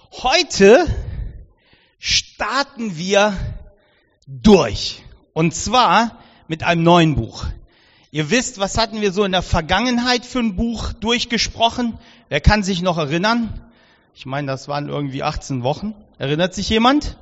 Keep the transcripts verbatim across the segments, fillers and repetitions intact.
Heute starten wir durch. Und zwar mit einem neuen Buch. Ihr wisst, was hatten wir so in der Vergangenheit für ein Buch durchgesprochen? Wer kann sich noch erinnern? Ich meine, das waren irgendwie achtzehn Wochen. Erinnert sich jemand?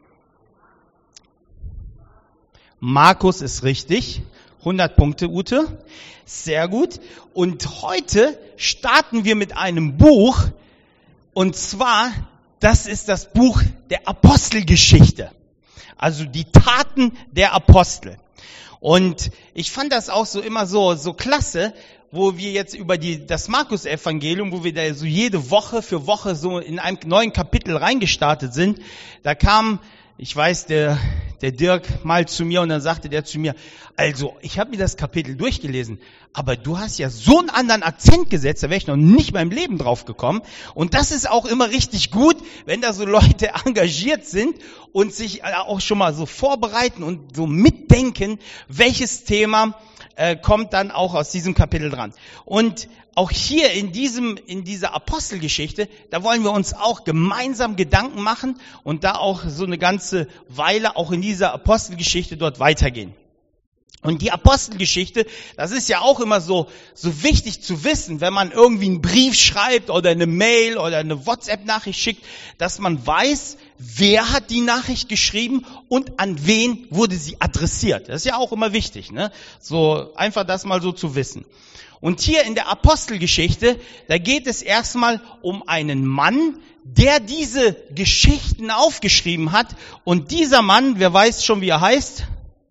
Markus ist richtig. hundert Punkte, Ute. Sehr gut. Und heute starten wir mit einem Buch. Und zwar, das ist das Buch der Apostelgeschichte. Also die Taten der Apostel. Und ich fand das auch so immer so, so klasse, wo wir jetzt über die, das Markus-Evangelium, wo wir da so jede Woche für Woche so in einem neuen Kapitel reingestartet sind. Da kam, ich weiß, der, der Dirk mal zu mir und dann sagte der zu mir, also ich habe mir das Kapitel durchgelesen, aber du hast ja so einen anderen Akzent gesetzt, da wäre ich noch nicht mal im Leben drauf gekommen. Und das ist auch immer richtig gut, wenn da so Leute engagiert sind und sich auch schon mal so vorbereiten und so mitdenken, welches Thema äh, kommt dann auch aus diesem Kapitel dran. Und auch hier in diesem, in dieser Apostelgeschichte, da wollen wir uns auch gemeinsam Gedanken machen und da auch so eine ganze Weile auch in dieser Apostelgeschichte dort weitergehen. Und die Apostelgeschichte, das ist ja auch immer so, so wichtig zu wissen, wenn man irgendwie einen Brief schreibt oder eine Mail oder eine WhatsApp-Nachricht schickt, dass man weiß, wer hat die Nachricht geschrieben und an wen wurde sie adressiert. Das ist ja auch immer wichtig, ne? So einfach das mal so zu wissen. Und hier in der Apostelgeschichte, da geht es erstmal um einen Mann, der diese Geschichten aufgeschrieben hat. Und dieser Mann, wer weiß schon, wie er heißt?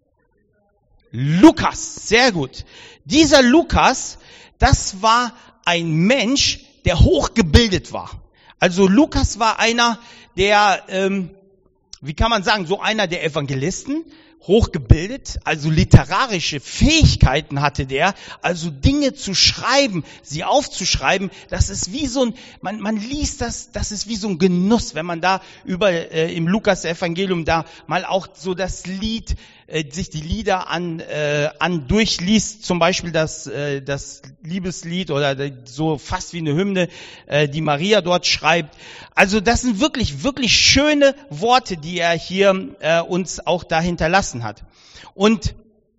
Lukas, sehr gut. Dieser Lukas, das war ein Mensch, der hochgebildet war. Also Lukas war einer der, ähm, wie kann man sagen, so einer der Evangelisten, hochgebildet, also literarische Fähigkeiten hatte der, also Dinge zu schreiben, sie aufzuschreiben, das ist wie so ein, man, man liest das, das ist wie so ein Genuss, wenn man da über, äh, im Lukas-Evangelium da mal auch so das Lied, äh, sich die Lieder an, äh, an durchliest, zum Beispiel das, äh, das Liebeslied oder so fast wie eine Hymne, äh, die Maria dort schreibt. Also das sind wirklich, wirklich schöne Worte, die er hier äh, uns auch da hinterlassen hat. Und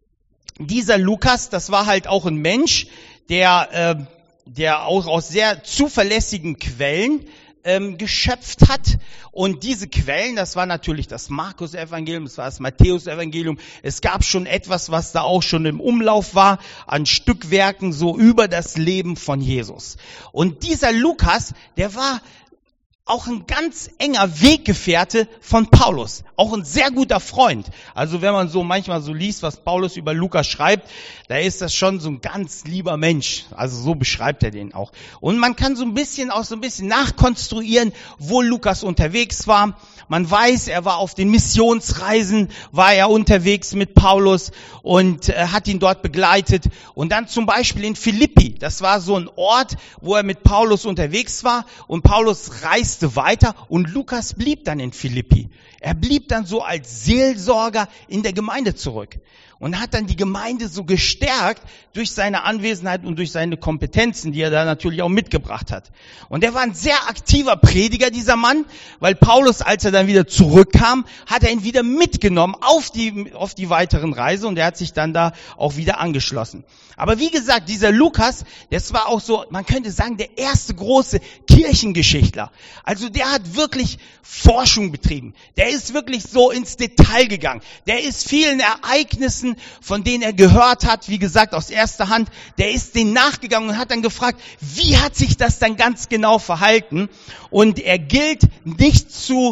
dieser Lukas, das war halt auch ein Mensch, der, äh, der auch aus sehr zuverlässigen Quellen ähm, geschöpft hat. Und diese Quellen, das war natürlich das Markus-Evangelium, das war das Matthäus-Evangelium. Es gab schon etwas, was da auch schon im Umlauf war, an Stückwerken so über das Leben von Jesus. Und dieser Lukas, der war auch ein ganz enger Weggefährte von Paulus, auch ein sehr guter Freund. Also wenn man so manchmal so liest, was Paulus über Lukas schreibt, da ist das schon so ein ganz lieber Mensch. Also so beschreibt er den auch. Und man kann so ein bisschen auch so ein bisschen nachkonstruieren, wo Lukas unterwegs war. Man weiß, er war auf den Missionsreisen, war er unterwegs mit Paulus und äh, hat ihn dort begleitet. Und dann zum Beispiel in Philippi, das war so ein Ort, wo er mit Paulus unterwegs war. Und Paulus reiste weiter und Lukas blieb dann in Philippi. Er blieb dann so als Seelsorger in der Gemeinde zurück und hat dann die Gemeinde so gestärkt durch seine Anwesenheit und durch seine Kompetenzen, die er da natürlich auch mitgebracht hat. Und er war ein sehr aktiver Prediger, dieser Mann, weil Paulus, als er dann wieder zurückkam, hat er ihn wieder mitgenommen auf die, auf die weiteren Reise und er hat sich dann da auch wieder angeschlossen. Aber wie gesagt, dieser Lukas, das war auch so, man könnte sagen, der erste große Kirchengeschichtler. Also der hat wirklich Forschung betrieben. Der ist wirklich so ins Detail gegangen. Der ist vielen Ereignissen, von denen er gehört hat, wie gesagt, aus erster Hand, der ist denen nachgegangen und hat dann gefragt, wie hat sich das dann ganz genau verhalten? Und er gilt nicht zu,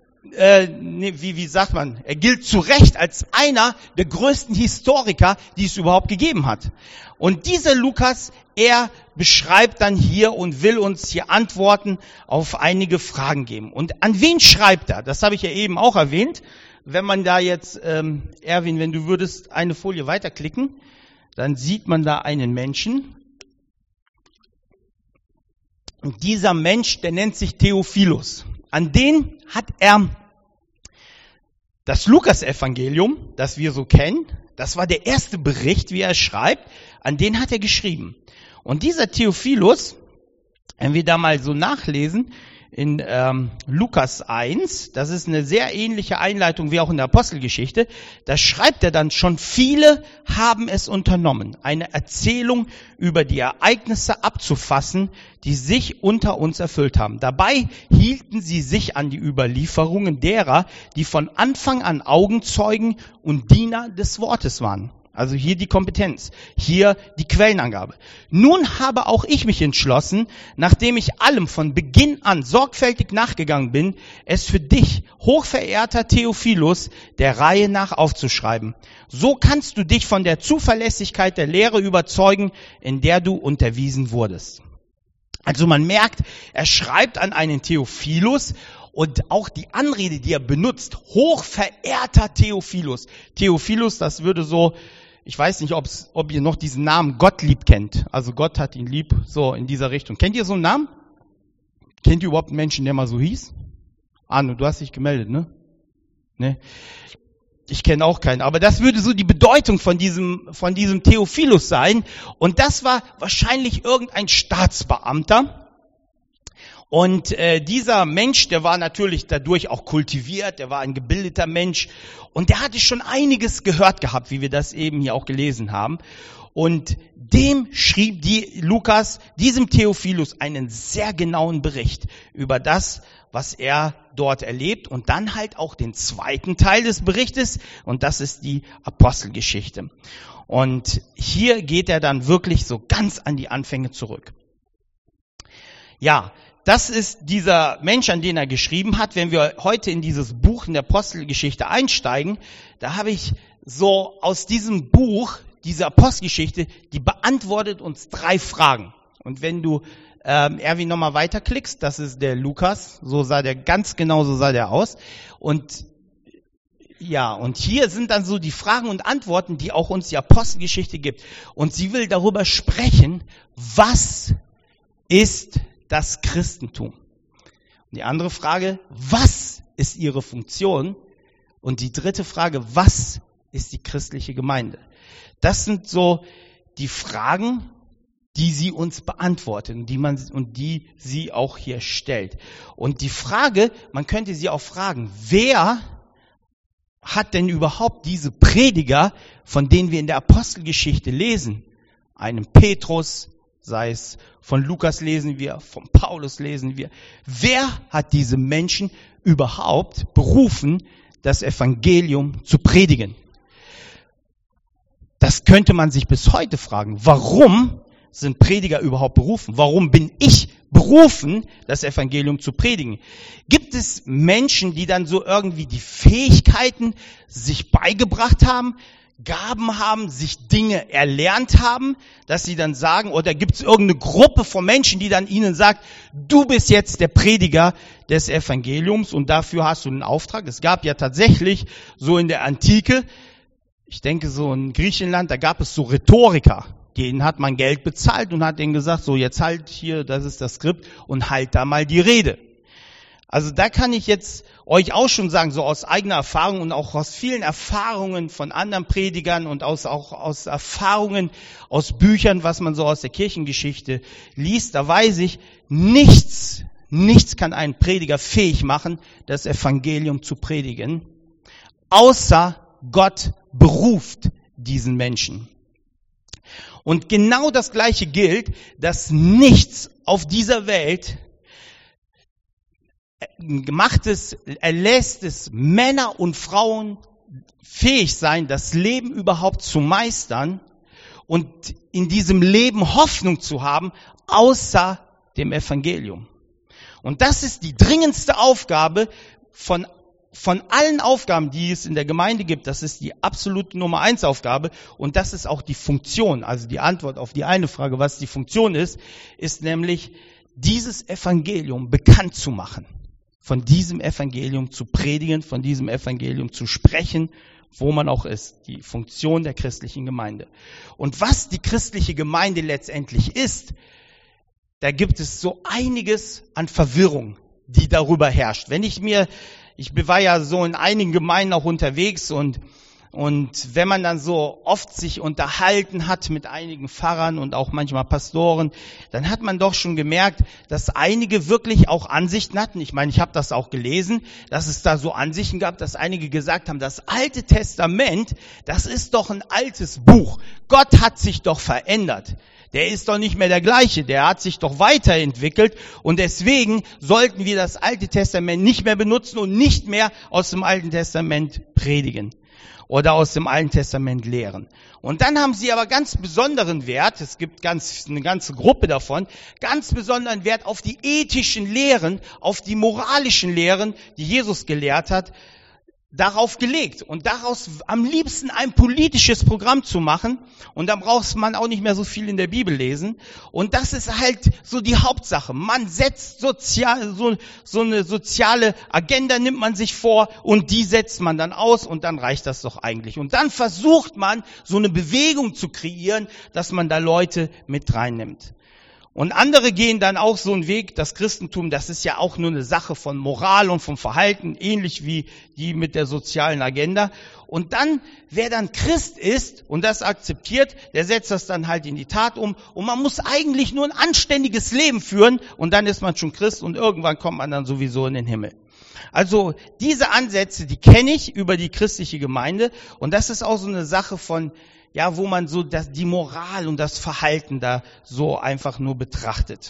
äh, nee, wie, wie sagt man, er gilt zu Recht als einer der größten Historiker, die es überhaupt gegeben hat. Und dieser Lukas, er beschreibt dann hier und will uns hier Antworten auf einige Fragen geben. Und an wen schreibt er? Das habe ich ja eben auch erwähnt. Wenn man da jetzt, ähm, Erwin, wenn du würdest eine Folie weiterklicken, dann sieht man da einen Menschen. Und dieser Mensch, der nennt sich Theophilus. An den hat er das Lukas-Evangelium, das wir so kennen, das war der erste Bericht, wie er schreibt, an den hat er geschrieben. Und dieser Theophilus, wenn wir da mal so nachlesen, in ähm, Lukas eins, das ist eine sehr ähnliche Einleitung wie auch in der Apostelgeschichte, da schreibt er dann, schon viele haben es unternommen, eine Erzählung über die Ereignisse abzufassen, die sich unter uns erfüllt haben. Dabei hielten sie sich an die Überlieferungen derer, die von Anfang an Augenzeugen und Diener des Wortes waren. Also hier die Kompetenz, hier die Quellenangabe. Nun habe auch ich mich entschlossen, nachdem ich allem von Beginn an sorgfältig nachgegangen bin, es für dich, hochverehrter Theophilus, der Reihe nach aufzuschreiben. So kannst du dich von der Zuverlässigkeit der Lehre überzeugen, in der du unterwiesen wurdest. Also man merkt, er schreibt an einen Theophilus. Und auch die Anrede, die er benutzt, hochverehrter Theophilus. Theophilus, das würde so, ich weiß nicht, ob's, ob ihr noch diesen Namen Gottlieb kennt. Also Gott hat ihn lieb, so in dieser Richtung. Kennt ihr so einen Namen? Kennt ihr überhaupt einen Menschen, der mal so hieß? Arno, du hast dich gemeldet, ne? Ne? Ich kenne auch keinen. Aber das würde so die Bedeutung von diesem, von diesem Theophilus sein. Und das war wahrscheinlich irgendein Staatsbeamter. Und äh, dieser Mensch, der war natürlich dadurch auch kultiviert, der war ein gebildeter Mensch und der hatte schon einiges gehört gehabt, wie wir das eben hier auch gelesen haben. Und dem schrieb die Lukas, diesem Theophilus, einen sehr genauen Bericht über das, was er dort erlebt und dann halt auch den zweiten Teil des Berichtes und das ist die Apostelgeschichte. Und hier geht er dann wirklich so ganz an die Anfänge zurück. Ja, das ist dieser Mensch, an den er geschrieben hat. Wenn wir heute in dieses Buch in der Apostelgeschichte einsteigen, da habe ich so aus diesem Buch, diese Apostelgeschichte, die beantwortet uns drei Fragen. Und wenn du ähm, Erwin nochmal weiterklickst, das ist der Lukas, so sah der, ganz genau so sah der aus. Und ja, und hier sind dann so die Fragen und Antworten, die auch uns die Apostelgeschichte gibt. Und sie will darüber sprechen, was ist das Christentum? Und die andere Frage, was ist ihre Funktion? Und die dritte Frage, was ist die christliche Gemeinde? Das sind so die Fragen, die sie uns beantwortet und die man und die sie auch hier stellt. Und die Frage, man könnte sie auch fragen, wer hat denn überhaupt diese Prediger, von denen wir in der Apostelgeschichte lesen? Einen Petrus, sei es von Lukas lesen wir, von Paulus lesen wir. Wer hat diese Menschen überhaupt berufen, das Evangelium zu predigen? Das könnte man sich bis heute fragen. Warum sind Prediger überhaupt berufen? Warum bin ich berufen, das Evangelium zu predigen? Gibt es Menschen, die dann so irgendwie die Fähigkeiten sich beigebracht haben, Gaben haben, sich Dinge erlernt haben, dass sie dann sagen, oder gibt es irgendeine Gruppe von Menschen, die dann ihnen sagt, du bist jetzt der Prediger des Evangeliums und dafür hast du einen Auftrag. Es gab ja tatsächlich so in der Antike, ich denke so in Griechenland, da gab es so Rhetoriker, denen hat man Geld bezahlt und hat denen gesagt, so jetzt halt hier, das ist das Skript und halt da mal die Rede. Also da kann ich jetzt euch auch schon sagen, so aus eigener Erfahrung und auch aus vielen Erfahrungen von anderen Predigern und aus, auch aus Erfahrungen aus Büchern, was man so aus der Kirchengeschichte liest, da weiß ich, nichts, nichts kann einen Prediger fähig machen, das Evangelium zu predigen, außer Gott beruft diesen Menschen. Und genau das Gleiche gilt, dass nichts auf dieser Welt gemacht es, erlässt es Männer und Frauen fähig sein, das Leben überhaupt zu meistern und in diesem Leben Hoffnung zu haben, außer dem Evangelium. Und das ist die dringendste Aufgabe von, von allen Aufgaben, die es in der Gemeinde gibt. Das ist die absolute Nummer eins Aufgabe und das ist auch die Funktion. Also die Antwort auf die eine Frage, was die Funktion ist, ist nämlich dieses Evangelium bekannt zu machen. Von diesem Evangelium zu predigen, von diesem Evangelium zu sprechen, wo man auch ist. Die Funktion der christlichen Gemeinde. Und was die christliche Gemeinde letztendlich ist, da gibt es so einiges an Verwirrung, die darüber herrscht. Wenn ich mir, ich war ja so in einigen Gemeinden auch unterwegs und Und wenn man dann so oft sich unterhalten hat mit einigen Pfarrern und auch manchmal Pastoren, dann hat man doch schon gemerkt, dass einige wirklich auch Ansichten hatten. Ich meine, ich habe das auch gelesen, dass es da so Ansichten gab, dass einige gesagt haben, das Alte Testament, das ist doch ein altes Buch. Gott hat sich doch verändert. Der ist doch nicht mehr der gleiche, der hat sich doch weiterentwickelt und deswegen sollten wir das Alte Testament nicht mehr benutzen und nicht mehr aus dem Alten Testament predigen oder aus dem Alten Testament lehren. Und dann haben sie aber ganz besonderen Wert, es gibt ganz eine ganze Gruppe davon, ganz besonderen Wert auf die ethischen Lehren, auf die moralischen Lehren, die Jesus gelehrt hat, darauf gelegt und daraus am liebsten ein politisches Programm zu machen und dann braucht man auch nicht mehr so viel in der Bibel lesen und das ist halt so die Hauptsache. Man setzt sozial, so, so eine soziale Agenda nimmt man sich vor und die setzt man dann aus und dann reicht das doch eigentlich. Und dann versucht man so eine Bewegung zu kreieren, dass man da Leute mit reinnimmt. Und andere gehen dann auch so einen Weg, das Christentum, das ist ja auch nur eine Sache von Moral und vom Verhalten, ähnlich wie die mit der sozialen Agenda. Und dann, wer dann Christ ist und das akzeptiert, der setzt das dann halt in die Tat um. Und man muss eigentlich nur ein anständiges Leben führen und dann ist man schon Christ und irgendwann kommt man dann sowieso in den Himmel. Also diese Ansätze, die kenne ich über die christliche Gemeinde und das ist auch so eine Sache von, ja, wo man so das, die Moral und das Verhalten da so einfach nur betrachtet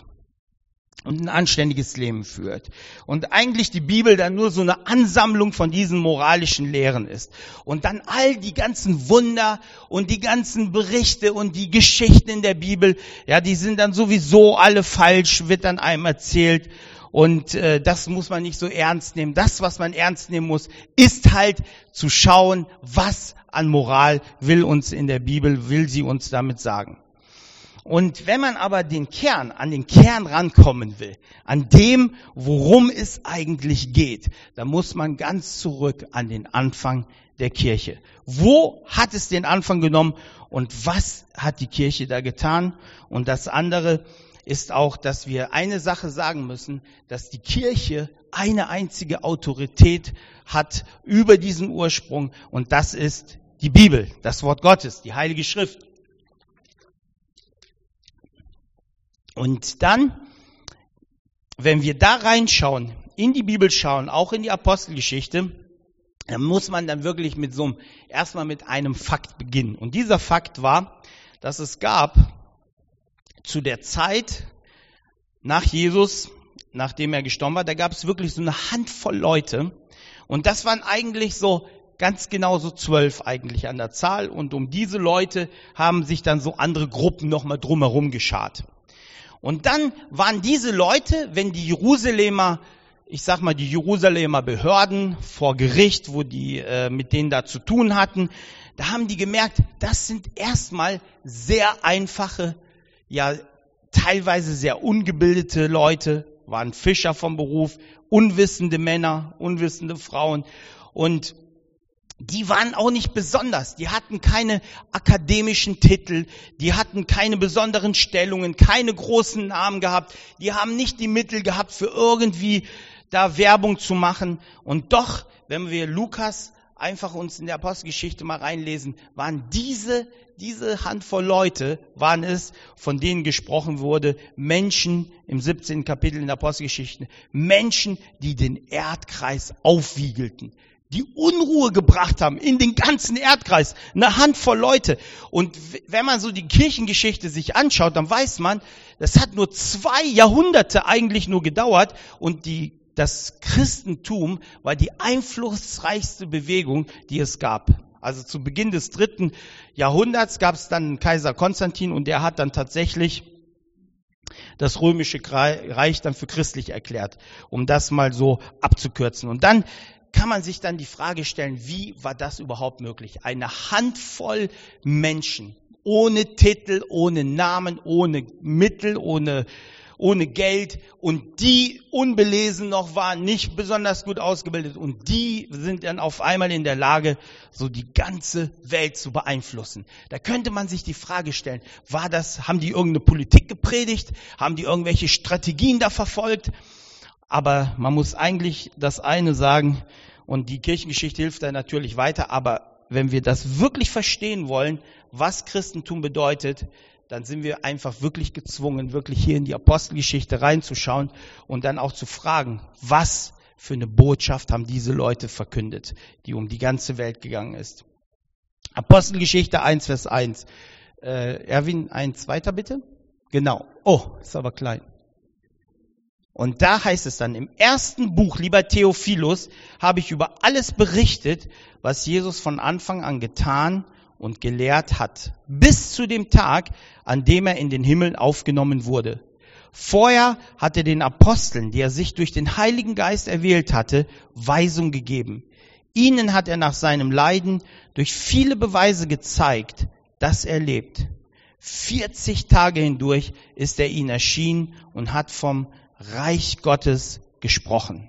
und ein anständiges Leben führt. Und eigentlich die Bibel dann nur so eine Ansammlung von diesen moralischen Lehren ist. Und dann all die ganzen Wunder und die ganzen Berichte und die Geschichten in der Bibel, ja, die sind dann sowieso alle falsch, wird dann einem erzählt. Und äh, das muss man nicht so ernst nehmen. Das, was man ernst nehmen muss, ist halt zu schauen, was an Moral will uns in der Bibel, will sie uns damit sagen. Und wenn man aber den Kern, an den Kern rankommen will, an dem, worum es eigentlich geht, dann muss man ganz zurück an den Anfang der Kirche. Wo hat es den Anfang genommen und was hat die Kirche da getan? Und das andere ist auch, dass wir eine Sache sagen müssen, dass die Kirche eine einzige Autorität hat über diesen Ursprung und das ist die Bibel, das Wort Gottes, die Heilige Schrift. Und dann, wenn wir da reinschauen, in die Bibel schauen, auch in die Apostelgeschichte, dann muss man dann wirklich mit so einem, erstmal mit einem Fakt beginnen. Und dieser Fakt war, dass es gab zu der Zeit nach Jesus, nachdem er gestorben war, da gab es wirklich so eine Handvoll Leute. Und das waren eigentlich so ganz genau so zwölf eigentlich an der Zahl. Und um diese Leute haben sich dann so andere Gruppen nochmal drumherum geschart. Und dann waren diese Leute, wenn die Jerusalemer, ich sag mal die Jerusalemer Behörden vor Gericht, wo die äh, mit denen da zu tun hatten, da haben die gemerkt, das sind erstmal sehr einfache, ja teilweise sehr ungebildete Leute, waren Fischer vom Beruf, unwissende Männer, unwissende Frauen und die waren auch nicht besonders, die hatten keine akademischen Titel, die hatten keine besonderen Stellungen, keine großen Namen gehabt, die haben nicht die Mittel gehabt, für irgendwie da Werbung zu machen. Und doch, wenn wir Lukas einfach uns in der Apostelgeschichte mal reinlesen, waren diese, diese Handvoll Leute, waren es, von denen gesprochen wurde, Menschen im siebzehnten Kapitel in der Apostelgeschichte, Menschen, die den Erdkreis aufwiegelten, die Unruhe gebracht haben in den ganzen Erdkreis, eine Handvoll Leute. Und wenn man so die Kirchengeschichte sich anschaut, dann weiß man, das hat nur zwei Jahrhunderte eigentlich nur gedauert und die, das Christentum war die einflussreichste Bewegung, die es gab. Also zu Beginn des dritten Jahrhunderts gab es dann Kaiser Konstantin und der hat dann tatsächlich das römische Reich dann für christlich erklärt, um das mal so abzukürzen. Und dann kann man sich dann die Frage stellen, wie war das überhaupt möglich? Eine Handvoll Menschen, ohne Titel, ohne Namen, ohne Mittel, ohne, ohne Geld und die unbelesen noch waren, nicht besonders gut ausgebildet und die sind dann auf einmal in der Lage, so die ganze Welt zu beeinflussen. Da könnte man sich die Frage stellen, war das, haben die irgendeine Politik gepredigt? Haben die irgendwelche Strategien da verfolgt? Aber man muss eigentlich das eine sagen, und die Kirchengeschichte hilft da natürlich weiter, aber wenn wir das wirklich verstehen wollen, was Christentum bedeutet, dann sind wir einfach wirklich gezwungen, wirklich hier in die Apostelgeschichte reinzuschauen und dann auch zu fragen, was für eine Botschaft haben diese Leute verkündet, die um die ganze Welt gegangen ist. Apostelgeschichte eins, Vers eins. Äh, Erwin, ein zweiter bitte? Genau. Oh, ist aber klein. Und da heißt es dann, im ersten Buch, lieber Theophilus, habe ich über alles berichtet, was Jesus von Anfang an getan und gelehrt hat, bis zu dem Tag, an dem er in den Himmel aufgenommen wurde. Vorher hat er den Aposteln, die er sich durch den Heiligen Geist erwählt hatte, Weisung gegeben. Ihnen hat er nach seinem Leiden durch viele Beweise gezeigt, dass er lebt. vierzig Tage hindurch ist er ihnen erschienen und hat vom Reich Gottes gesprochen.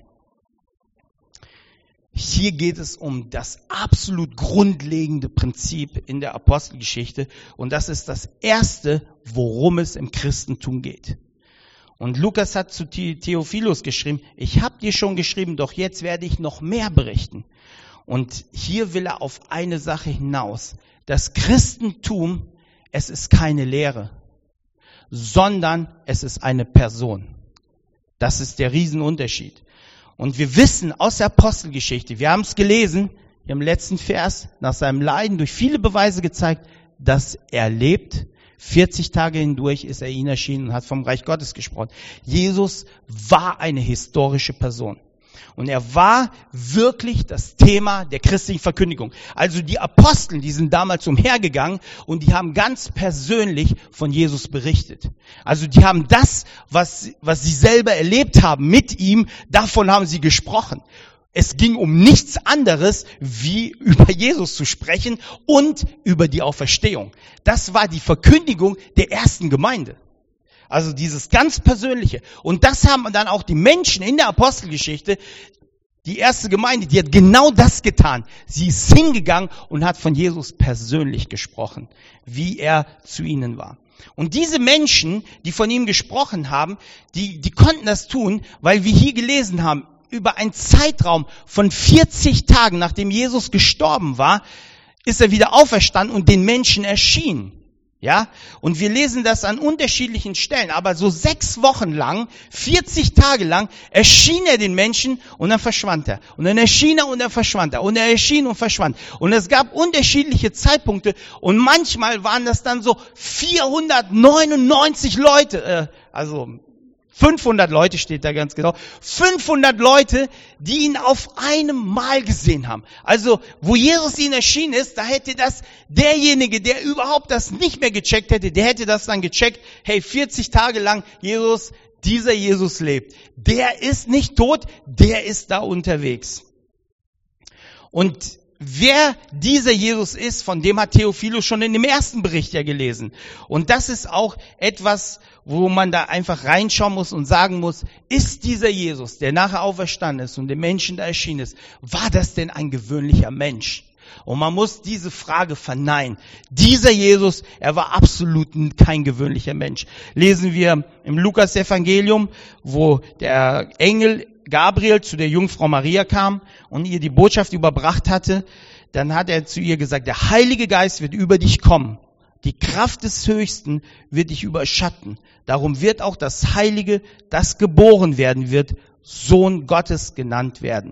Hier geht es um das absolut grundlegende Prinzip in der Apostelgeschichte und das ist das Erste, worum es im Christentum geht. Und Lukas hat zu Theophilus geschrieben, ich habe dir schon geschrieben, doch jetzt werde ich noch mehr berichten. Und hier will er auf eine Sache hinaus. Das Christentum, es ist keine Lehre, sondern es ist eine Person. Das ist der Riesenunterschied. Und wir wissen aus der Apostelgeschichte, wir haben es gelesen, im letzten Vers, nach seinem Leiden durch viele Beweise gezeigt, dass er lebt. vierzig Tage hindurch ist er ihnen erschienen und hat vom Reich Gottes gesprochen. Jesus war eine historische Person. Und er war wirklich das Thema der christlichen Verkündigung. Also die Apostel, die sind damals umhergegangen und die haben ganz persönlich von Jesus berichtet. Also die haben das, was, was sie selber erlebt haben mit ihm, davon haben sie gesprochen. Es ging um nichts anderes, wie über Jesus zu sprechen und über die Auferstehung. Das war die Verkündigung der ersten Gemeinde. Also dieses ganz Persönliche. Und das haben dann auch die Menschen in der Apostelgeschichte, die erste Gemeinde, die hat genau das getan. Sie ist hingegangen und hat von Jesus persönlich gesprochen, wie er zu ihnen war. Und diese Menschen, die von ihm gesprochen haben, die, die konnten das tun, weil wir hier gelesen haben, über einen Zeitraum von vierzig Tagen, nachdem Jesus gestorben war, ist er wieder auferstanden und den Menschen erschienen. Ja, und wir lesen das an unterschiedlichen Stellen, aber so sechs Wochen lang, vierzig Tage lang, erschien er den Menschen und dann verschwand er. Und dann erschien er und dann verschwand er. Und er erschien und verschwand. Und es gab unterschiedliche Zeitpunkte und manchmal waren das dann so vierhundertneunundneunzig Leute, äh, also fünfhundert Leute steht da ganz genau. fünfhundert Leute, die ihn auf einem Mal gesehen haben. Also, wo Jesus ihnen erschienen ist, da hätte das derjenige, der überhaupt das nicht mehr gecheckt hätte, der hätte das dann gecheckt. Hey, vierzig Tage lang, Jesus, dieser Jesus lebt. Der ist nicht tot, der ist da unterwegs. Und wer dieser Jesus ist, von dem hat Theophilus schon in dem ersten Bericht ja gelesen. Und das ist auch etwas, wo man da einfach reinschauen muss und sagen muss, ist dieser Jesus, der nachher auferstanden ist und dem Menschen da erschienen ist, war das denn ein gewöhnlicher Mensch? Und man muss diese Frage verneinen. Dieser Jesus, er war absolut kein gewöhnlicher Mensch. Lesen wir im Lukas-Evangelium, wo der Engel Gabriel zu der Jungfrau Maria kam und ihr die Botschaft überbracht hatte, dann hat er zu ihr gesagt, der Heilige Geist wird über dich kommen. Die Kraft des Höchsten wird dich überschatten. Darum wird auch das Heilige, das geboren werden wird, Sohn Gottes genannt werden.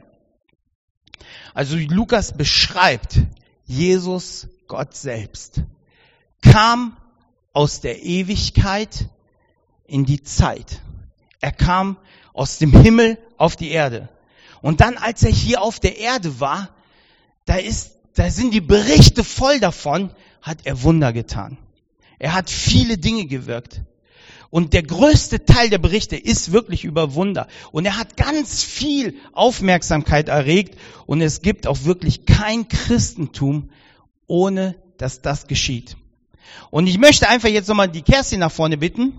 Also Lukas beschreibt Jesus, Gott selbst, kam aus der Ewigkeit in die Zeit. Er kam aus dem Himmel auf die Erde. Und dann, als er hier auf der Erde war, da ist, da sind die Berichte voll davon, hat er Wunder getan. Er hat viele Dinge gewirkt. Und der größte Teil der Berichte ist wirklich über Wunder. Und er hat ganz viel Aufmerksamkeit erregt. Und es gibt auch wirklich kein Christentum, ohne dass das geschieht. Und ich möchte einfach jetzt nochmal die Kerstin nach vorne bitten.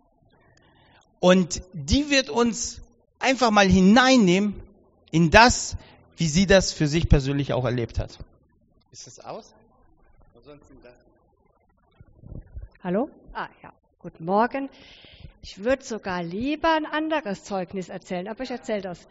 Und die wird uns einfach mal hineinnehmen in das, wie sie das für sich persönlich auch erlebt hat. Ist das aus? Hallo? Ah ja, guten Morgen. Ich würde sogar lieber ein anderes Zeugnis erzählen, aber ich erzähle das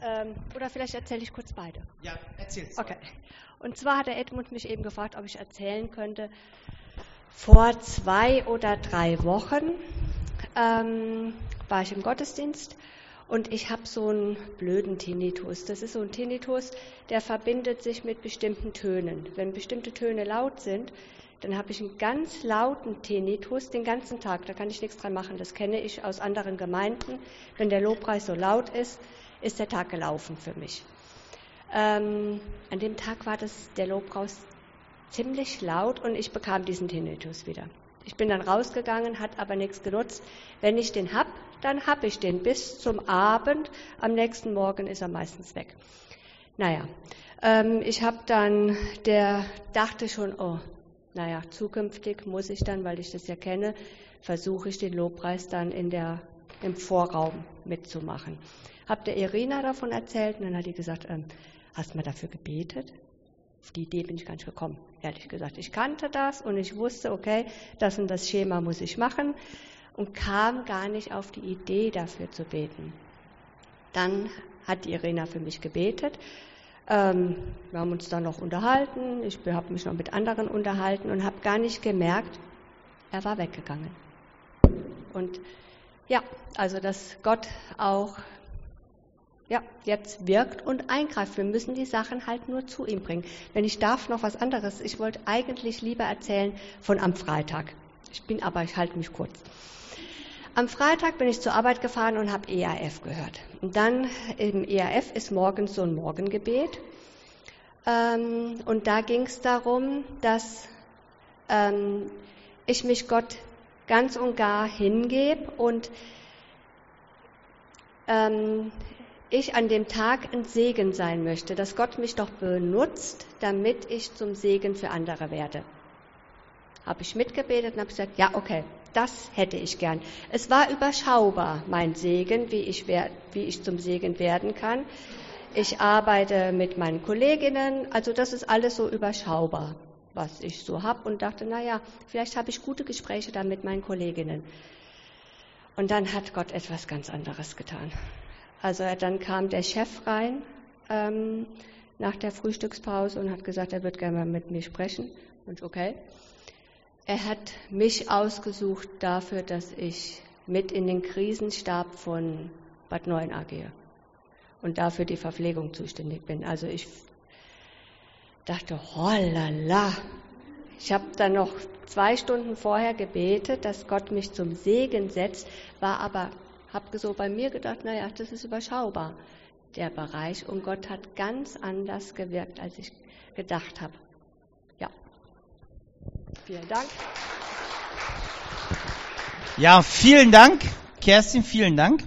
Ähm, oder vielleicht erzähle ich kurz beide. Ja, erzähl's. Okay. Und zwar hat der Edmund mich eben gefragt, ob ich erzählen könnte, vor zwei oder drei Wochen ähm, war ich im Gottesdienst und ich habe so einen blöden Tinnitus. Das ist so ein Tinnitus, der verbindet sich mit bestimmten Tönen. Wenn bestimmte Töne laut sind, dann habe ich einen ganz lauten Tinnitus den ganzen Tag. Da kann ich nichts dran machen. Das kenne ich aus anderen Gemeinden. Wenn der Lobpreis so laut ist, ist der Tag gelaufen für mich. Ähm, an dem Tag war das, der Lobpreis ziemlich laut und ich bekam diesen Tinnitus wieder. Ich bin dann rausgegangen, hat aber nichts genutzt. Wenn ich den hab, dann hab ich den bis zum Abend. Am nächsten Morgen ist er meistens weg. Naja, ähm, ich habe dann, der dachte schon, oh, naja, zukünftig muss ich dann, weil ich das ja kenne, versuche ich den Lobpreis dann in der, im Vorraum mitzumachen. Hab der Irina davon erzählt und dann hat die gesagt, ähm, hast du mal dafür gebetet? Auf die Idee bin ich gar nicht gekommen, ehrlich gesagt. Ich kannte das und ich wusste, okay, das und das Schema muss ich machen und kam gar nicht auf die Idee, dafür zu beten. Dann hat die Irina für mich gebetet. Ähm, wir haben uns dann noch unterhalten, ich habe mich noch mit anderen unterhalten und habe gar nicht gemerkt, er war weggegangen. Und ja, also dass Gott auch ja, jetzt wirkt und eingreift. Wir müssen die Sachen halt nur zu ihm bringen. Wenn ich darf, noch was anderes. Ich wollte eigentlich lieber erzählen von am Freitag. Ich bin aber, ich halte mich kurz. Am Freitag bin ich zur Arbeit gefahren und habe E A F gehört. Und dann im E A F ist morgens so ein Morgengebet. Ähm, und da ging es darum, dass ähm, ich mich Gott ganz und gar hingebe und ähm, ich an dem Tag ein Segen sein möchte, dass Gott mich doch benutzt, damit ich zum Segen für andere werde. Habe ich mitgebetet und habe gesagt, ja, okay, das hätte ich gern. Es war überschaubar, mein Segen, wie ich, wer, wie ich zum Segen werden kann. Ich arbeite mit meinen Kolleginnen, also das ist alles so überschaubar, was ich so habe und dachte, naja, vielleicht habe ich gute Gespräche dann mit meinen Kolleginnen. Und dann hat Gott etwas ganz anderes getan. Also dann kam der Chef rein ähm, nach der Frühstückspause und hat gesagt, er wird gerne mal mit mir sprechen. Und okay. Er hat mich ausgesucht dafür, dass ich mit in den Krisenstab von Bad Neuenahr gehe und dafür die Verpflegung zuständig bin. Also ich dachte, holala. Ich habe dann noch zwei Stunden vorher gebetet, dass Gott mich zum Segen setzt, war aber habe so bei mir gedacht, naja, das ist überschaubar, der Bereich. Und Gott hat ganz anders gewirkt, als ich gedacht habe. Ja. Vielen Dank. Ja, vielen Dank. Kerstin, vielen Dank.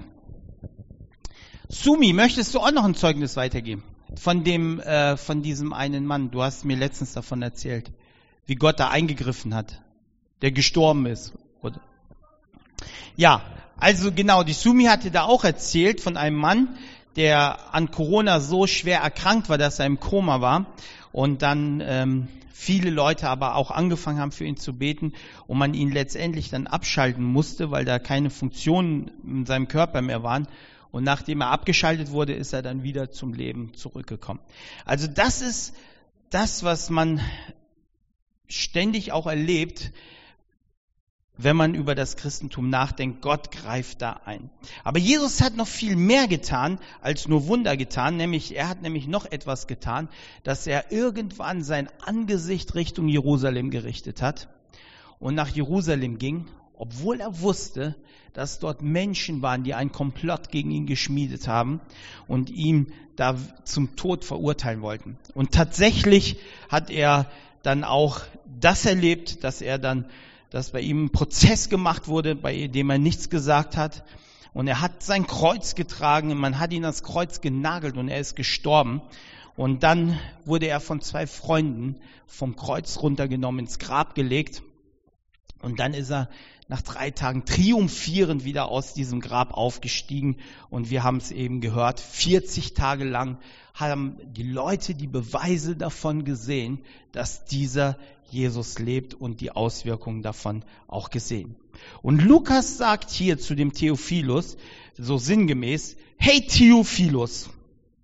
Sumi, möchtest du auch noch ein Zeugnis weitergeben? Von dem, äh, von diesem einen Mann. Du hast mir letztens davon erzählt, wie Gott da eingegriffen hat, der gestorben ist. Oder? Ja. Also genau, die Sumi hatte da auch erzählt von einem Mann, der an Corona so schwer erkrankt war, dass er im Koma war und dann ähm, viele Leute aber auch angefangen haben für ihn zu beten und man ihn letztendlich dann abschalten musste, weil da keine Funktionen in seinem Körper mehr waren. Und nachdem er abgeschaltet wurde, ist er dann wieder zum Leben zurückgekommen. Also das ist das, was man ständig auch erlebt, wenn man über das Christentum nachdenkt. Gott greift da ein. Aber Jesus hat noch viel mehr getan, als nur Wunder getan. Nämlich, er hat nämlich noch etwas getan, dass er irgendwann sein Angesicht Richtung Jerusalem gerichtet hat und nach Jerusalem ging, obwohl er wusste, dass dort Menschen waren, die einen Komplott gegen ihn geschmiedet haben und ihn da zum Tod verurteilen wollten. Und tatsächlich hat er dann auch das erlebt, dass er dann dass bei ihm ein Prozess gemacht wurde, bei dem er nichts gesagt hat. Und er hat sein Kreuz getragen und man hat ihn ans Kreuz genagelt und er ist gestorben. Und dann wurde er von zwei Freunden vom Kreuz runtergenommen, ins Grab gelegt. Und dann ist er nach drei Tagen triumphierend wieder aus diesem Grab aufgestiegen. Und wir haben es eben gehört, vierzig Tage lang haben die Leute die Beweise davon gesehen, dass dieser Jesus lebt und die Auswirkungen davon auch gesehen. Und Lukas sagt hier zu dem Theophilus, so sinngemäß, hey Theophilus,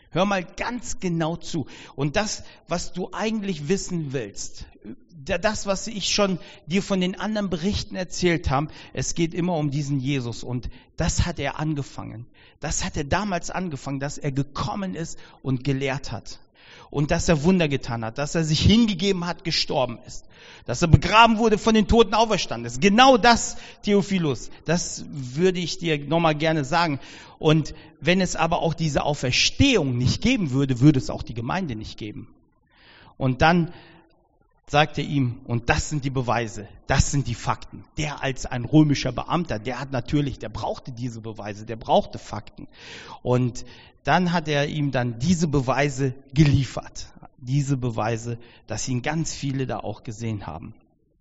Hör mal ganz genau zu. Und das, was du eigentlich wissen willst, das, was ich schon dir von den anderen Berichten erzählt habe, es geht immer um diesen Jesus. Und das hat er angefangen. Das hat er damals angefangen, dass er gekommen ist und gelehrt hat. Und dass er Wunder getan hat, dass er sich hingegeben hat, gestorben ist. Dass er begraben wurde, von den Toten auferstanden ist. Genau das, Theophilus, das würde ich dir nochmal gerne sagen. Und wenn es aber auch diese Auferstehung nicht geben würde, würde es auch die Gemeinde nicht geben. Und dann sagt er ihm, und das sind die Beweise, das sind die Fakten. Der als ein römischer Beamter, der hat natürlich, der brauchte diese Beweise, der brauchte Fakten. Und dann hat er ihm dann diese Beweise geliefert. Diese Beweise, dass ihn ganz viele da auch gesehen haben.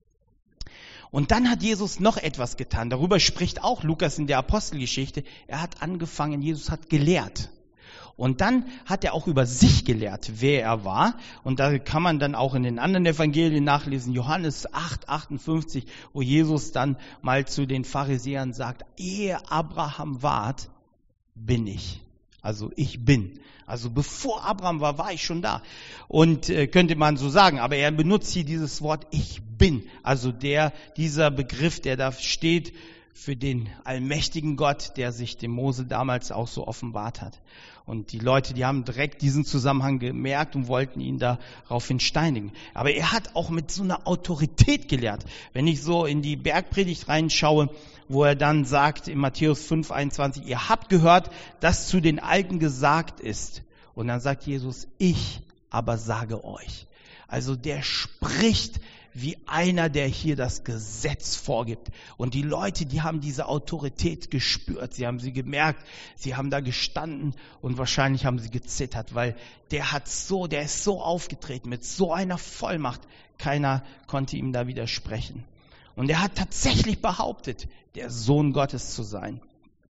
Und dann hat Jesus noch etwas getan. Darüber spricht auch Lukas in der Apostelgeschichte. Er hat angefangen, Jesus hat gelehrt. Und dann hat er auch über sich gelehrt, wer er war. Und da kann man dann auch in den anderen Evangelien nachlesen, Johannes acht, achtundfünfzig, wo Jesus dann mal zu den Pharisäern sagt, ehe Abraham ward, bin ich. Also ich bin. Also bevor Abraham war, war ich schon da. Und äh, könnte man so sagen, aber er benutzt hier dieses Wort ich bin. Also der, dieser Begriff, der da steht für den allmächtigen Gott, der sich dem Mose damals auch so offenbart hat. Und die Leute, die haben direkt diesen Zusammenhang gemerkt und wollten ihn daraufhin steinigen. Aber er hat auch mit so einer Autorität gelehrt. Wenn ich so in die Bergpredigt reinschaue, wo er dann sagt in Matthäus fünf, einundzwanzig, ihr habt gehört, dass zu den Alten gesagt ist. Und dann sagt Jesus, ich aber sage euch. Also der spricht wie einer, der hier das Gesetz vorgibt. Und die Leute, die haben diese Autorität gespürt. Sie haben sie gemerkt, sie haben da gestanden und wahrscheinlich haben sie gezittert, weil der hat so, der ist so aufgetreten mit so einer Vollmacht. Keiner konnte ihm da widersprechen. Und er hat tatsächlich behauptet, der Sohn Gottes zu sein.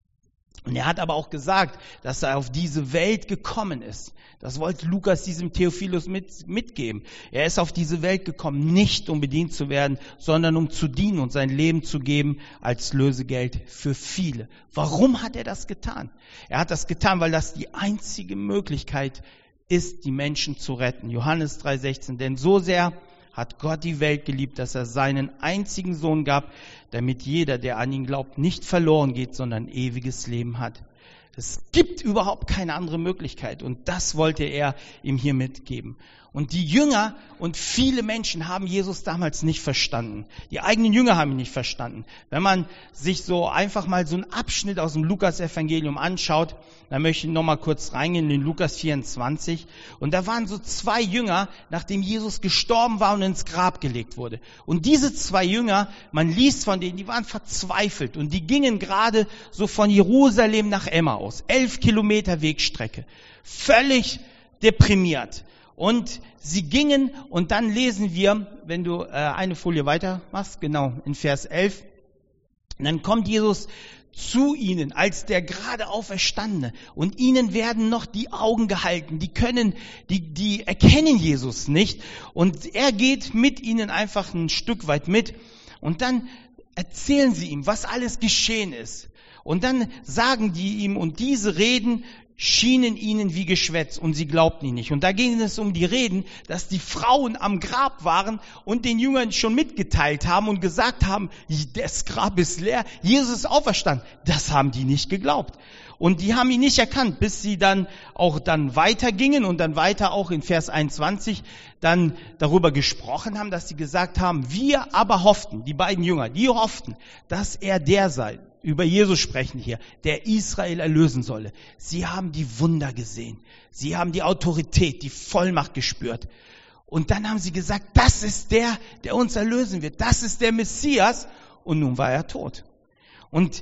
Und er hat aber auch gesagt, dass er auf diese Welt gekommen ist. Das wollte Lukas diesem Theophilus mit, mitgeben. Er ist auf diese Welt gekommen, nicht um bedient zu werden, sondern um zu dienen und sein Leben zu geben als Lösegeld für viele. Warum hat er das getan? Er hat das getan, weil das die einzige Möglichkeit ist, die Menschen zu retten. Johannes drei sechzehn, denn so sehr hat Gott die Welt geliebt, dass er seinen einzigen Sohn gab, damit jeder, der an ihn glaubt, nicht verloren geht, sondern ewiges Leben hat. Es gibt überhaupt keine andere Möglichkeit und das wollte er ihm hier mitgeben. Und die Jünger und viele Menschen haben Jesus damals nicht verstanden. Die eigenen Jünger haben ihn nicht verstanden. Wenn man sich so einfach mal so einen Abschnitt aus dem Lukas-Evangelium anschaut, dann möchte ich noch mal kurz reingehen in Lukas vierundzwanzig. Und da waren so zwei Jünger, nachdem Jesus gestorben war und ins Grab gelegt wurde. Und diese zwei Jünger, man liest von denen, die waren verzweifelt. Und die gingen gerade so von Jerusalem nach Emmaus. Elf Kilometer Wegstrecke. Völlig deprimiert. Und sie gingen und dann lesen wir, wenn du äh, eine Folie weiter machst, genau, in Vers elf, und dann kommt Jesus zu ihnen als der gerade Auferstandene und ihnen werden noch die Augen gehalten, die können, die, die erkennen Jesus nicht und er geht mit ihnen einfach ein Stück weit mit und dann erzählen sie ihm, was alles geschehen ist und dann sagen die ihm und diese Reden schienen ihnen wie Geschwätz und sie glaubten ihn nicht. Und da ging es um die Reden, dass die Frauen am Grab waren und den Jüngern schon mitgeteilt haben und gesagt haben, das Grab ist leer, Jesus ist auferstanden. Das haben die nicht geglaubt. Und die haben ihn nicht erkannt, bis sie dann auch dann weitergingen und dann weiter auch in Vers einundzwanzig dann darüber gesprochen haben, dass sie gesagt haben, wir aber hofften, die beiden Jünger, die hofften, dass er der sei. Über Jesus sprechen hier, der Israel erlösen solle. Sie haben die Wunder gesehen. Sie haben die Autorität, die Vollmacht gespürt. Und dann haben sie gesagt, das ist der, der uns erlösen wird. Das ist der Messias. Und nun war er tot. Und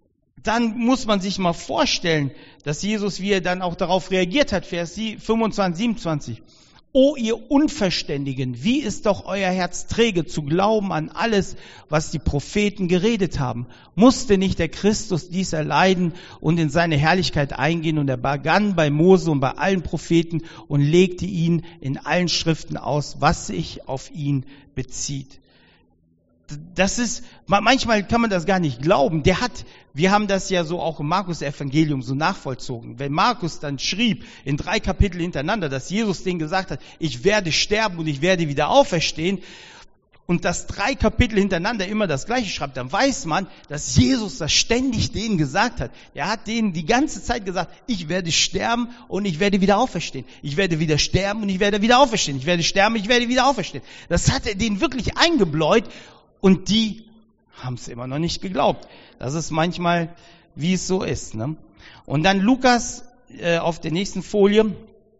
dann muss man sich mal vorstellen, dass Jesus, wie er dann auch darauf reagiert hat, Vers fünfundzwanzig, siebenundzwanzig. O ihr Unverständigen, wie ist doch euer Herz träge zu glauben an alles, was die Propheten geredet haben? Musste nicht der Christus dies erleiden und in seine Herrlichkeit eingehen? Und er begann bei Mose und bei allen Propheten und legte ihn in allen Schriften aus, was sich auf ihn bezieht. das ist, manchmal kann man das gar nicht glauben. Der hat, wir haben das ja so auch im Markus-Evangelium so nachvollzogen. Wenn Markus dann schrieb, in drei Kapitel hintereinander, dass Jesus denen gesagt hat, ich werde sterben und ich werde wieder auferstehen, und das drei Kapitel hintereinander immer das Gleiche schreibt, dann weiß man, dass Jesus das ständig denen gesagt hat. Er hat denen die ganze Zeit gesagt, ich werde sterben und ich werde wieder auferstehen. Ich werde wieder sterben und ich werde wieder auferstehen. Ich werde sterben, ich werde wieder auferstehen. Das hat er denen wirklich eingebläut und die haben es immer noch nicht geglaubt. Das ist manchmal, wie es so ist. Ne? Und dann Lukas äh, auf der nächsten Folie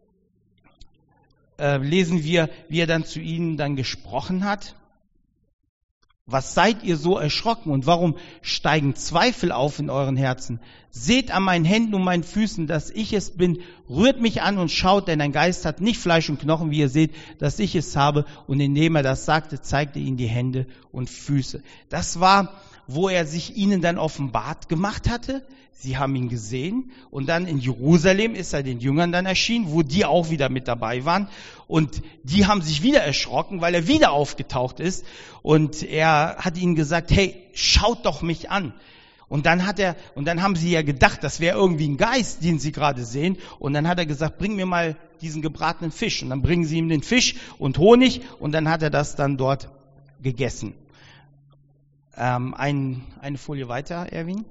äh, lesen wir, wie er dann zu ihnen dann gesprochen hat. Was seid ihr so erschrocken und warum steigen Zweifel auf in euren Herzen? Seht an meinen Händen und meinen Füßen, dass ich es bin. Rührt mich an und schaut, denn ein Geist hat nicht Fleisch und Knochen, wie ihr seht, dass ich es habe. Und indem er das sagte, zeigte ihnen die Hände und Füße. Das war, wo er sich ihnen dann offenbart gemacht hatte. Sie haben ihn gesehen und dann in Jerusalem ist er den Jüngern dann erschienen, wo die auch wieder mit dabei waren und die haben sich wieder erschrocken, weil er wieder aufgetaucht ist und er hat ihnen gesagt, hey, schaut doch mich an. Und dann hat er, und dann haben sie ja gedacht, das wäre irgendwie ein Geist, den sie gerade sehen und dann hat er gesagt, bring mir mal diesen gebratenen Fisch und dann bringen sie ihm den Fisch und Honig und dann hat er das dann dort gegessen. Ähm, ein, eine Folie weiter, Erwin.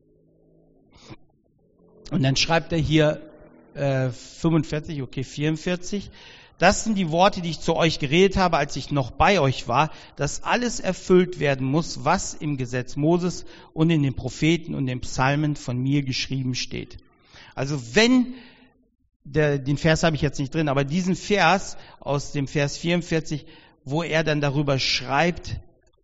Und dann schreibt er hier äh, fünfundvierzig, okay, vierundvierzig. Das sind die Worte, die ich zu euch geredet habe, als ich noch bei euch war, dass alles erfüllt werden muss, was im Gesetz Moses und in den Propheten und den Psalmen von mir geschrieben steht. Also wenn, der, den Vers habe ich jetzt nicht drin, aber diesen Vers aus dem Vers vierundvierzig, wo er dann darüber schreibt,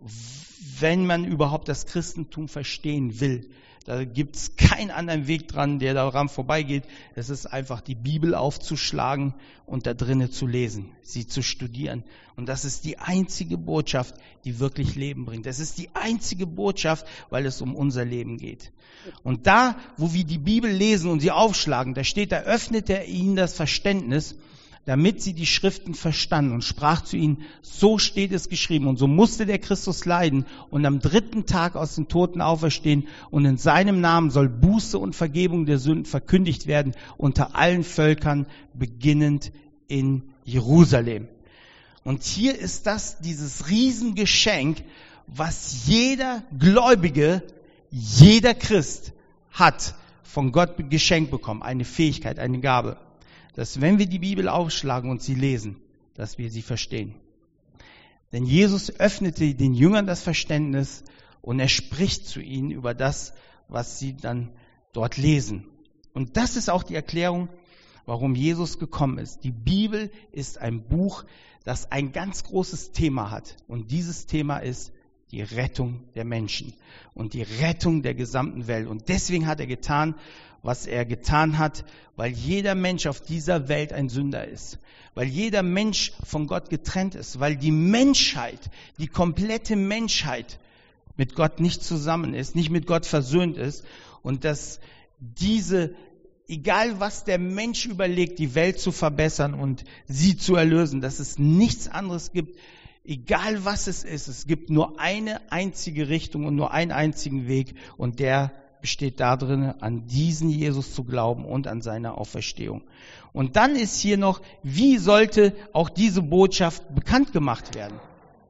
wenn man überhaupt das Christentum verstehen will, da gibt es keinen anderen Weg dran, der daran vorbeigeht. Es ist einfach die Bibel aufzuschlagen und da drinnen zu lesen, sie zu studieren. Und das ist die einzige Botschaft, die wirklich Leben bringt. Das ist die einzige Botschaft, weil es um unser Leben geht. Und da, wo wir die Bibel lesen und sie aufschlagen, da steht, da öffnet er ihnen das Verständnis, damit sie die Schriften verstanden und sprach zu ihnen, so steht es geschrieben und so musste der Christus leiden und am dritten Tag aus den Toten auferstehen und in seinem Namen soll Buße und Vergebung der Sünden verkündigt werden unter allen Völkern, beginnend in Jerusalem. Und hier ist das, dieses Riesengeschenk, was jeder Gläubige, jeder Christ hat von Gott geschenkt bekommen, eine Fähigkeit, eine Gabe. Dass wenn wir die Bibel aufschlagen und sie lesen, dass wir sie verstehen. Denn Jesus öffnete den Jüngern das Verständnis und er spricht zu ihnen über das, was sie dann dort lesen. Und das ist auch die Erklärung, warum Jesus gekommen ist. Die Bibel ist ein Buch, das ein ganz großes Thema hat. Und dieses Thema ist die Rettung der Menschen und die Rettung der gesamten Welt. Und deswegen hat er getan, was er getan hat, weil jeder Mensch auf dieser Welt ein Sünder ist, weil jeder Mensch von Gott getrennt ist, weil die Menschheit, die komplette Menschheit mit Gott nicht zusammen ist, nicht mit Gott versöhnt ist und dass diese, egal was der Mensch überlegt, die Welt zu verbessern und sie zu erlösen, dass es nichts anderes gibt, egal was es ist, es gibt nur eine einzige Richtung und nur einen einzigen Weg und der besteht darin, an diesen Jesus zu glauben und an seine Auferstehung. Und dann ist hier noch, wie sollte auch diese Botschaft bekannt gemacht werden?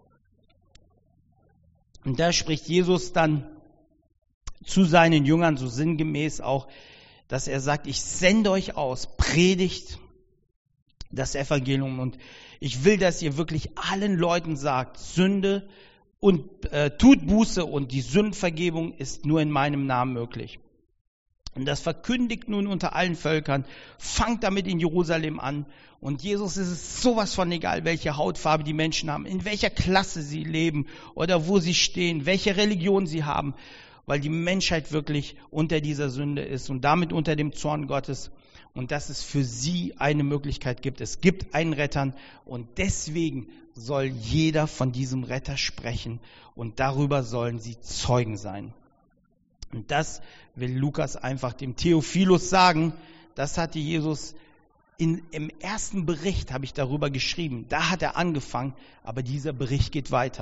Und da spricht Jesus dann zu seinen Jüngern, so sinngemäß auch, dass er sagt, ich sende euch aus, predigt das Evangelium und ich will, dass ihr wirklich allen Leuten sagt, Sünde und äh, tut Buße und die Sündenvergebung ist nur in meinem Namen möglich. Und das verkündigt nun unter allen Völkern, fangt damit in Jerusalem an. Und Jesus ist es sowas von egal, welche Hautfarbe die Menschen haben, in welcher Klasse sie leben oder wo sie stehen, welche Religion sie haben, weil die Menschheit wirklich unter dieser Sünde ist und damit unter dem Zorn Gottes. Und dass es für sie eine Möglichkeit gibt. Es gibt einen Retter und deswegen soll jeder von diesem Retter sprechen und darüber sollen sie Zeugen sein. Und das will Lukas einfach dem Theophilus sagen. Das hatte Jesus in, im ersten Bericht, habe ich darüber geschrieben. Da hat er angefangen, aber dieser Bericht geht weiter.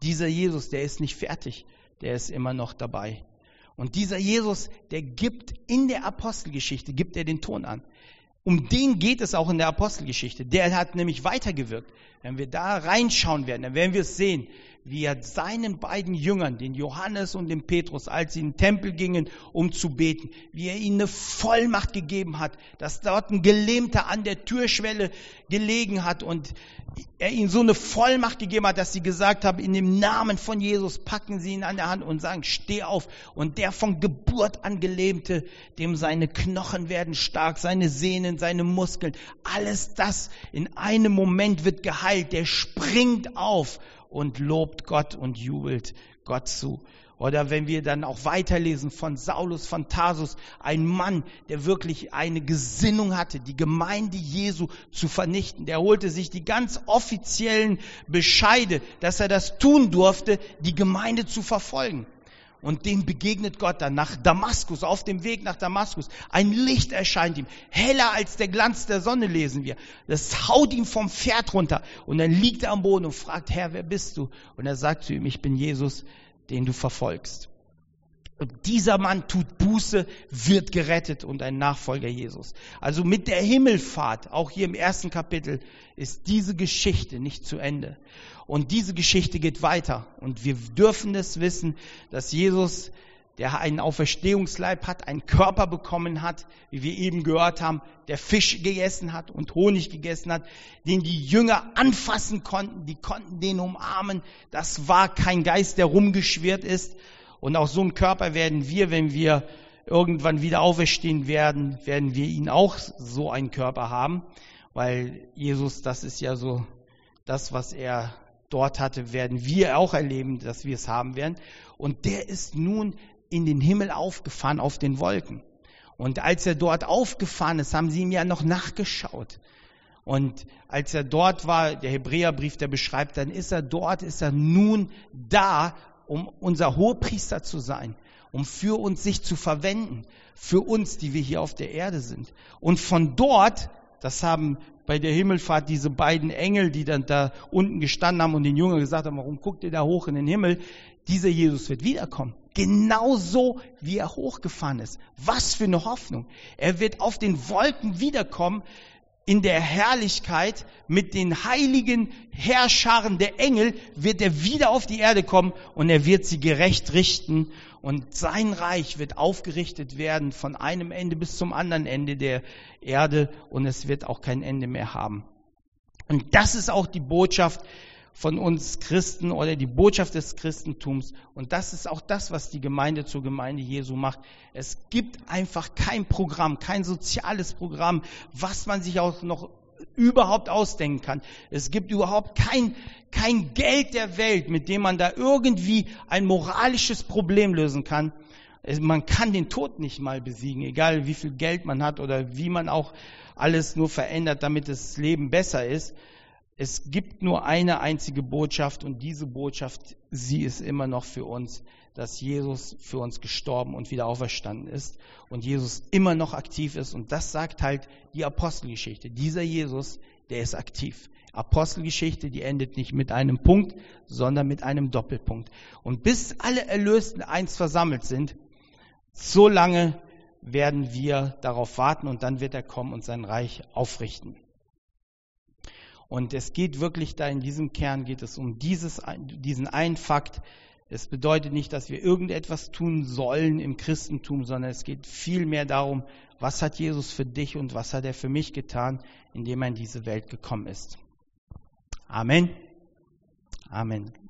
Dieser Jesus, der ist nicht fertig, der ist immer noch dabei. Und dieser Jesus, der gibt in der Apostelgeschichte, gibt er den Ton an. Um den geht es auch in der Apostelgeschichte. Der hat nämlich weitergewirkt. Wenn wir da reinschauen werden, dann werden wir es sehen, wie er seinen beiden Jüngern, den Johannes und den Petrus, als sie in den Tempel gingen, um zu beten, wie er ihnen eine Vollmacht gegeben hat, dass dort ein Gelähmter an der Türschwelle gelegen hat und er ihnen so eine Vollmacht gegeben hat, dass sie gesagt haben, in dem Namen von Jesus packen sie ihn an der Hand und sagen, steh auf. Und der von Geburt an Gelähmte, dem seine Knochen werden stark, seine Sehnen, seine Muskeln, alles das in einem Moment wird geheilt. Der springt auf und lobt Gott und jubelt Gott zu. Oder wenn wir dann auch weiterlesen von Saulus von Tarsus, ein Mann, der wirklich eine Gesinnung hatte, die Gemeinde Jesu zu vernichten. Der holte sich die ganz offiziellen Bescheide, dass er das tun durfte, die Gemeinde zu verfolgen. Und dem begegnet Gott dann nach Damaskus, auf dem Weg nach Damaskus. Ein Licht erscheint ihm, heller als der Glanz der Sonne, lesen wir. Das haut ihm vom Pferd runter. Und dann liegt er am Boden und fragt, Herr, wer bist du? Und er sagt zu ihm, ich bin Jesus, den du verfolgst. Und dieser Mann tut Buße, wird gerettet und ein Nachfolger Jesus. Also mit der Himmelfahrt, auch hier im ersten Kapitel, ist diese Geschichte nicht zu Ende. Und diese Geschichte geht weiter. Und wir dürfen es wissen, dass Jesus, der einen Auferstehungsleib hat, einen Körper bekommen hat, wie wir eben gehört haben, der Fisch gegessen hat und Honig gegessen hat, den die Jünger anfassen konnten, die konnten den umarmen. Das war kein Geist, der rumgeschwirrt ist. Und auch so einen Körper werden wir, wenn wir irgendwann wieder auferstehen werden, werden wir ihn auch so einen Körper haben, weil Jesus, das ist ja so das, was er dort hatte, werden wir auch erleben, dass wir es haben werden. Und der ist nun in den Himmel aufgefahren auf den Wolken. Und als er dort aufgefahren ist, haben sie ihm ja noch nachgeschaut. Und als er dort war, der Hebräerbrief, der beschreibt, dann ist er dort, ist er nun da, um unser Hohepriester zu sein, um für uns sich zu verwenden, für uns, die wir hier auf der Erde sind. Und von dort, das haben bei der Himmelfahrt diese beiden Engel, die dann da unten gestanden haben und den Jüngern gesagt haben, warum guckt ihr da hoch in den Himmel? Dieser Jesus wird wiederkommen. Genauso wie er hochgefahren ist. Was für eine Hoffnung. Er wird auf den Wolken wiederkommen, in der Herrlichkeit mit den heiligen Heerscharen der Engel wird er wieder auf die Erde kommen und er wird sie gerecht richten und sein Reich wird aufgerichtet werden von einem Ende bis zum anderen Ende der Erde und es wird auch kein Ende mehr haben. Und das ist auch die Botschaft von uns Christen oder die Botschaft des Christentums. Und das ist auch das, was die Gemeinde zur Gemeinde Jesu macht. Es gibt einfach kein Programm, kein soziales Programm, was man sich auch noch überhaupt ausdenken kann. Es gibt überhaupt kein, kein Geld der Welt, mit dem man da irgendwie ein moralisches Problem lösen kann. Man kann den Tod nicht mal besiegen, egal wie viel Geld man hat oder wie man auch alles nur verändert, damit das Leben besser ist. Es gibt nur eine einzige Botschaft und diese Botschaft, sie ist immer noch für uns, dass Jesus für uns gestorben und wieder auferstanden ist und Jesus immer noch aktiv ist und das sagt halt die Apostelgeschichte. Dieser Jesus, der ist aktiv. Apostelgeschichte, die endet nicht mit einem Punkt, sondern mit einem Doppelpunkt. Und bis alle Erlösten eins versammelt sind, so lange werden wir darauf warten und dann wird er kommen und sein Reich aufrichten. Und es geht wirklich da in diesem Kern, geht es um dieses, diesen einen Fakt. Es bedeutet nicht, dass wir irgendetwas tun sollen im Christentum, sondern es geht vielmehr darum, was hat Jesus für dich und was hat er für mich getan, indem er in diese Welt gekommen ist. Amen. Amen.